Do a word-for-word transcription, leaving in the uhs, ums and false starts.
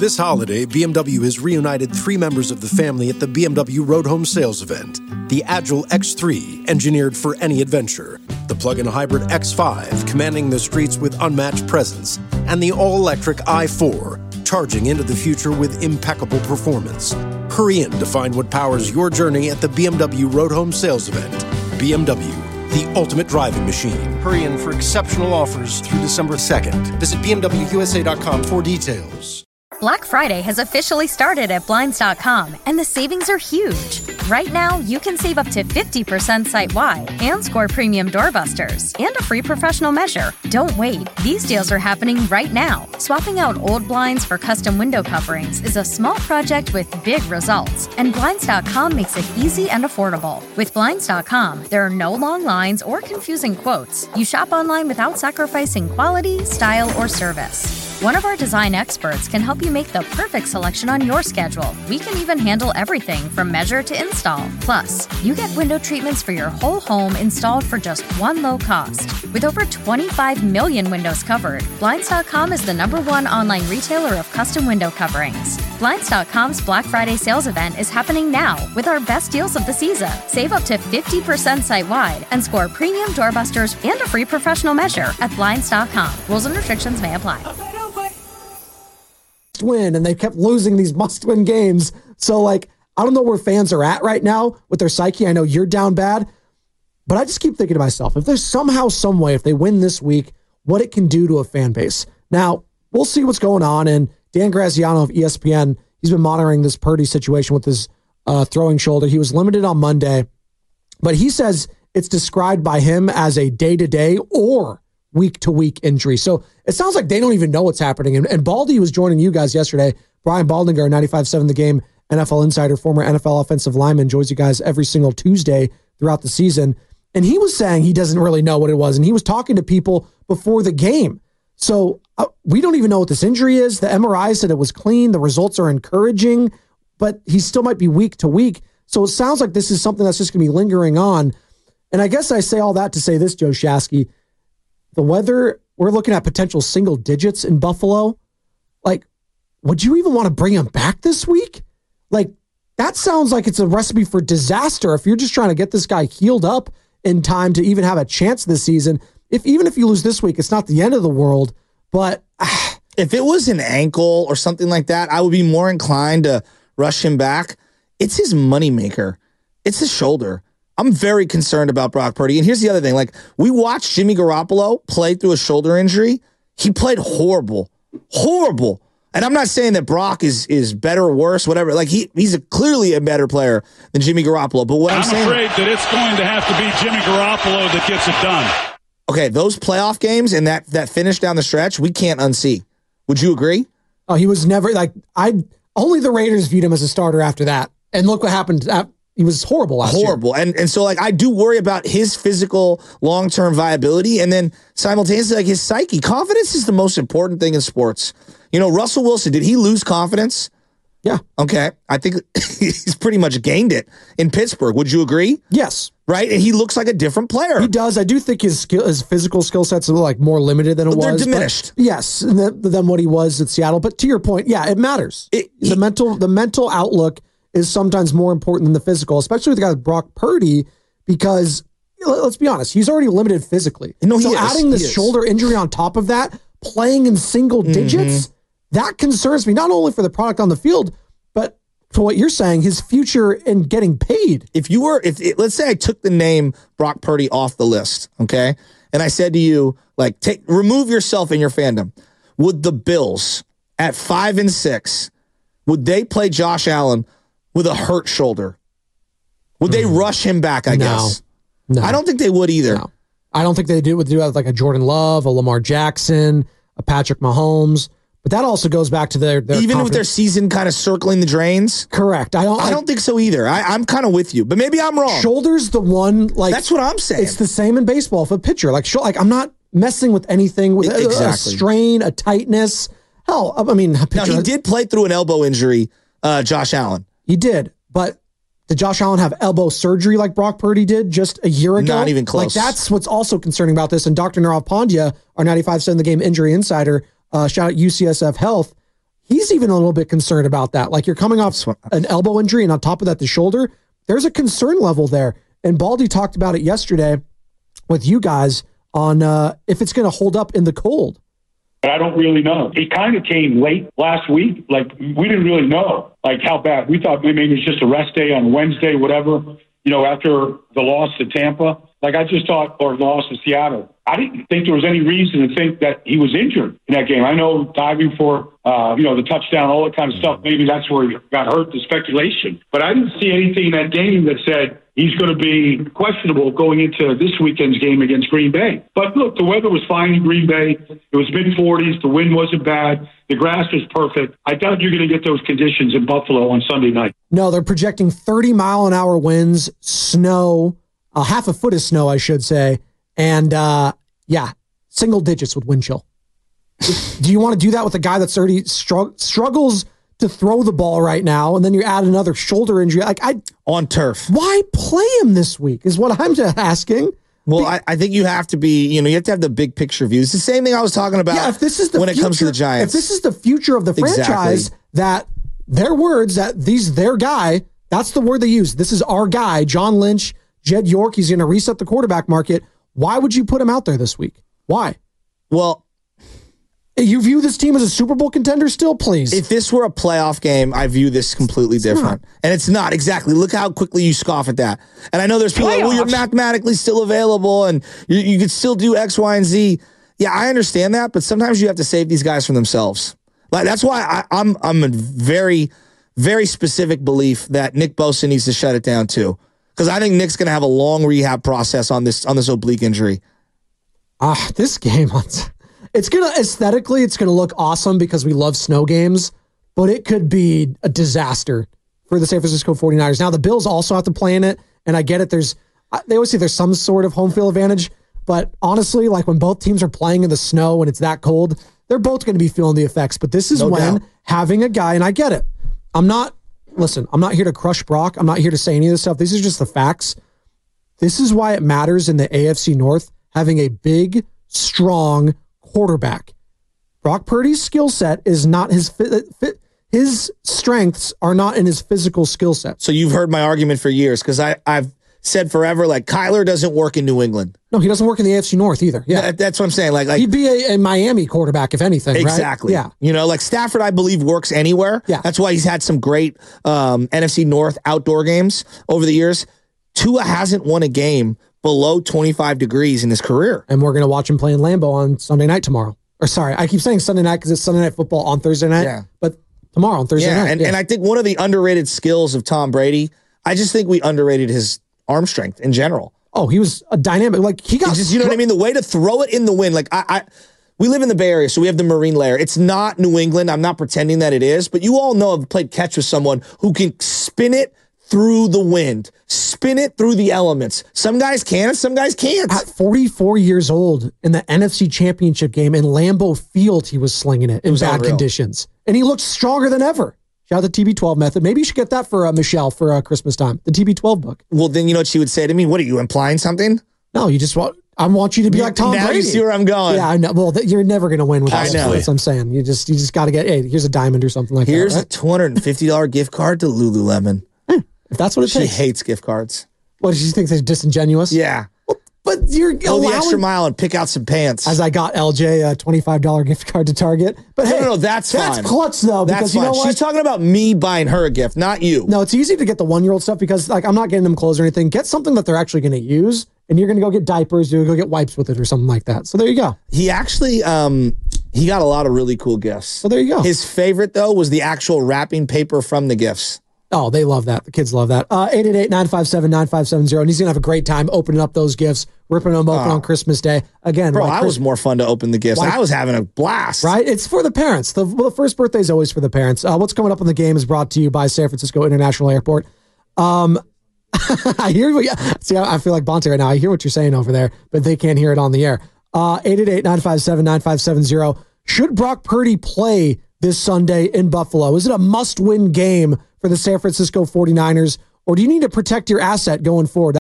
This holiday, B M W has reunited three members of the family at the B M W Road Home Sales event. The Agile X three, engineered for any adventure. The plug-in hybrid X five, commanding the streets with unmatched presence. And the all-electric i four, charging into the future with impeccable performance. Hurry in to find what powers your journey at the B M W Road Home Sales event. B M W, the ultimate driving machine. Hurry in for exceptional offers through December second. Visit B M W U S A dot com for details. Black Friday has officially started at Blinds dot com, and the savings are huge. Right now, you can save up to fifty percent site-wide and score premium doorbusters and a free professional measure. Don't wait. These deals are happening right now. Swapping out old blinds for custom window coverings is a small project with big results, and Blinds dot com makes it easy and affordable. With Blinds dot com, there are no long lines or confusing quotes. You shop online without sacrificing quality, style, or service. One of our design experts can help you make the perfect selection on your schedule. We can even handle everything from measure to install. Plus, you get window treatments for your whole home installed for just one low cost. With over twenty-five million windows covered, Blinds dot com is the number one online retailer of custom window coverings. Blinds dot com's Black Friday sales event is happening now with our best deals of the season. Save up to fifty percent site-wide and score premium doorbusters and a free professional measure at Blinds dot com. Rules and restrictions may apply. Win, and they kept losing these must-win games. So, like, I don't know where fans are at right now with their psyche. I know you're down bad, but I just keep thinking to myself, if there's somehow, some way, if they win this week, what it can do to a fan base. Now, we'll see what's going on, and Dan Graziano of E S P N, he's been monitoring this Purdy situation with his uh, throwing shoulder. He was limited on Monday, but he says it's described by him as a day-to-day or week-to-week injury. So it sounds like they don't even know what's happening. And, and Baldy was joining you guys yesterday. Brian Baldinger, ninety-five point seven The Game, N F L insider, former N F L offensive lineman, joins you guys every single Tuesday throughout the season. And he was saying he doesn't really know what it was. And he was talking to people before the game. So uh, we don't even know what this injury is. The M R I said it was clean. The results are encouraging, but he still might be week to week. So it sounds like this is something that's just going to be lingering on. And I guess I say all that to say this, Joe Shasky. The weather, we're looking at potential single digits in Buffalo. Like, would you even want to bring him back this week? Like, that sounds like it's a recipe for disaster if you're just trying to get this guy healed up in time to even have a chance this season. If even if you lose this week, it's not the end of the world. But ah, if it was an ankle or something like that, I would be more inclined to rush him back. It's his moneymaker. It's his shoulder. I'm very concerned about Brock Purdy. And here's the other thing. Like, we watched Jimmy Garoppolo play through a shoulder injury. He played horrible. Horrible. And I'm not saying that Brock is is better or worse, whatever. Like, he he's a, clearly a better player than Jimmy Garoppolo. But what I'm, I'm saying... I'm afraid that it's going to have to be Jimmy Garoppolo that gets it done. Okay, those playoff games and that, that finish down the stretch, we can't unsee. Would you agree? Oh, he was never, like, I only the Raiders viewed him as a starter after that. And look what happened. He was horrible last year. Horrible. And and so, like, I do worry about his physical long-term viability and then simultaneously, like, his psyche. Confidence is the most important thing in sports. You know, Russell Wilson, did he lose confidence? Yeah. Okay. I think he's pretty much gained it in Pittsburgh. Would you agree? Yes. Right? And he looks like a different player. He does. I do think his skill, his physical skill sets are like more limited than it They're was. diminished. Yes, than, than what he was at Seattle. But to your point, yeah, it matters. It, the he, mental the mental outlook is sometimes more important than the physical, especially with a guy like Brock Purdy, because let's be honest, he's already limited physically. No, he so is. adding this he shoulder injury on top of that, playing in single mm-hmm. digits, that concerns me, not only for the product on the field, but for what you're saying, his future in getting paid. If you were, if it, let's say I took the name Brock Purdy off the list, okay, and I said to you, like, take remove yourself in your fandom, would the Bills at five and six, would they play Josh Allen with a hurt shoulder? Would they mm. rush him back, I no. guess? No. I don't think they would either. No. I don't think they do would do that like a Jordan Love, a Lamar Jackson, a Patrick Mahomes. But that also goes back to their, their even confidence. with their season kind of circling the drains. Correct. I don't. I, I don't think so either. I, I'm kind of with you, but maybe I'm wrong. Shoulders, the one like that's what I'm saying. It's the same in baseball. If a pitcher like like I'm not messing with anything with exactly. a, a strain, a tightness. Hell, I mean, a pitcher, now he did play through an elbow injury. Uh, Josh Allen. He did, but did Josh Allen have elbow surgery like Brock Purdy did just a year ago? Not even close. Like that's what's also concerning about this. And Doctor Nirav Pandya, our ninety-five point seven The Game injury insider, uh, shout out U C S F Health. he's even a little bit concerned about that. Like, you're coming off an elbow injury, and on top of that, the shoulder. There's a concern level there. And Baldy talked about it yesterday with you guys on uh, if it's going to hold up in the cold. I don't really know. It kind of came late last week. Like, we didn't really know, like, how bad. We thought maybe it was just a rest day on Wednesday, whatever, you know, after the loss to Tampa. Like, I just thought, or loss to Seattle. I didn't think there was any reason to think that he was injured in that game. I know diving for, uh, you know, the touchdown, all that kind of stuff, maybe that's where he got hurt, the speculation. But I didn't see anything in that game that said he's going to be questionable going into this weekend's game against Green Bay. But look, the weather was fine in Green Bay. It was mid forties. The wind wasn't bad. The grass was perfect. I doubt you're going to get those conditions in Buffalo on Sunday night. No, they're projecting thirty mile an hour winds, snow, uh, half a foot of snow, I should say. And uh, yeah, single digits with wind chill. Do you want to do that with a guy that's already strugg- struggles to throw the ball right now, and then you add another shoulder injury? Like, I on turf. Why play him this week is what I'm just asking. Well, I, I think you have to be, you know, you have to have the big picture view. It's the same thing I was talking about yeah, if this is the when future, it comes to the Giants. If this is the future of the franchise, exactly. that their words, that these their guy, that's the word they use. This is our guy, John Lynch, Jed York. He's going to reset the quarterback market. Why would you put him out there this week? Why? Well, you view this team as a Super Bowl contender still, please? If this were a playoff game, I view this completely it's different. Not. And it's not. Exactly. Look how quickly you scoff at that. And I know there's people like, well, you're mathematically still available and you, you could still do X, Y, and Z. Yeah, I understand that, but sometimes you have to save these guys from themselves. Like, that's why I, I'm I'm a very, very specific belief that Nick Bosa needs to shut it down too. Because I think Nick's going to have a long rehab process on this on this oblique injury. Ah, uh, this game, it's going to, aesthetically, it's going to look awesome because we love snow games, but it could be a disaster for the San Francisco forty-niners. Now, the Bills also have to play in it, and I get it. There's, they always say there's some sort of home field advantage, but honestly, like when both teams are playing in the snow and it's that cold, they're both going to be feeling the effects. But this is no when doubt. Having a guy, and I get it. I'm not, listen, I'm not here to crush Brock. I'm not here to say any of this stuff. This is just the facts. This is why it matters in the A F C North, having a big, strong quarterback. Brock Purdy's skill set is not his fi- fi- his strengths are not in his physical skill set. So you've heard my argument for years because I I've said forever, like, Kyler doesn't work in New England. No, he doesn't work in the A F C North either. Yeah, that, that's what I'm saying. Like, like he'd be a, a Miami quarterback if anything. Exactly. Right? Yeah. You know, like Stafford, I believe works anywhere. Yeah. That's why he's had some great um, N F C North outdoor games over the years. Tua hasn't won a game below twenty-five degrees in his career. And we're going to watch him play in Lambeau on Sunday night tomorrow. Or sorry, I keep saying Sunday night because it's Sunday Night Football on Thursday night. Yeah. But tomorrow on Thursday yeah, night. And, yeah. and I think one of the underrated skills of Tom Brady, I just think we underrated his arm strength in general. Oh, he was a dynamic. Like, he got... Just, you know what I mean? The way to throw it in the wind. Like, I... I we live in the Bay Area, so we have the Marine Layer. It's not New England. I'm not pretending that it is, but you all know I've played catch with someone who can spin it through the wind, spin it through the elements. Some guys can and some guys can't. At forty-four years old in the N F C Championship game in Lambeau Field, he was slinging it in bad unreal. conditions. And he looked stronger than ever. Shout out the T B twelve method. Maybe you should get that for uh, Michelle for uh, Christmas time. The T B twelve book. Well, then you know what she would say to me? What are you implying something? No, you just want... I want you to be you, like Tom now Brady. You see where I'm going. Yeah, I know. Well, th- you're never going to win with I that. know. That's what I'm saying. You just you just got to get, hey, here's a diamond or something like here's that. Here's right? a two hundred fifty dollars gift card to Lululemon. Eh, if that's what it she takes. She hates gift cards. What, she thinks they're disingenuous? Yeah. Well, but you're Go allowing, the extra mile and pick out some pants. As I got L J a twenty-five dollars gift card to Target. But no, hey, no, no, that's that's fine. clutch, though, because that's you know fine. what? She's talking about me buying her a gift, not you. No, it's easy to get the one-year-old stuff because, like, I'm not getting them clothes or anything. Get something that they're actually going to use, and you're going to go get diapers, you're going to go get wipes with it or something like that. So there you go. He actually, um, he got a lot of really cool gifts. So there you go. His favorite, though, was the actual wrapping paper from the gifts. Oh, they love that. The kids love that. Uh, eight eight eight, nine five seven, nine five seven zero. And he's going to have a great time opening up those gifts, ripping them open oh. on Christmas Day. Again, Bro, like I Chris- was more fun to open the gifts. Why- I was having a blast. Right? It's for the parents. The, well, the first birthday is always for the parents. Uh, what's coming up in the game is brought to you by San Francisco International Airport. Um, I hear what you, see, I, I feel like Bonte right now. I hear what you're saying over there, but they can't hear it on the air. Uh, eight eight eight, nine five seven, nine five seven zero. Should Brock Purdy play this Sunday in Buffalo? Is it a must-win game for the San Francisco forty-niners, or do you need to protect your asset going forward?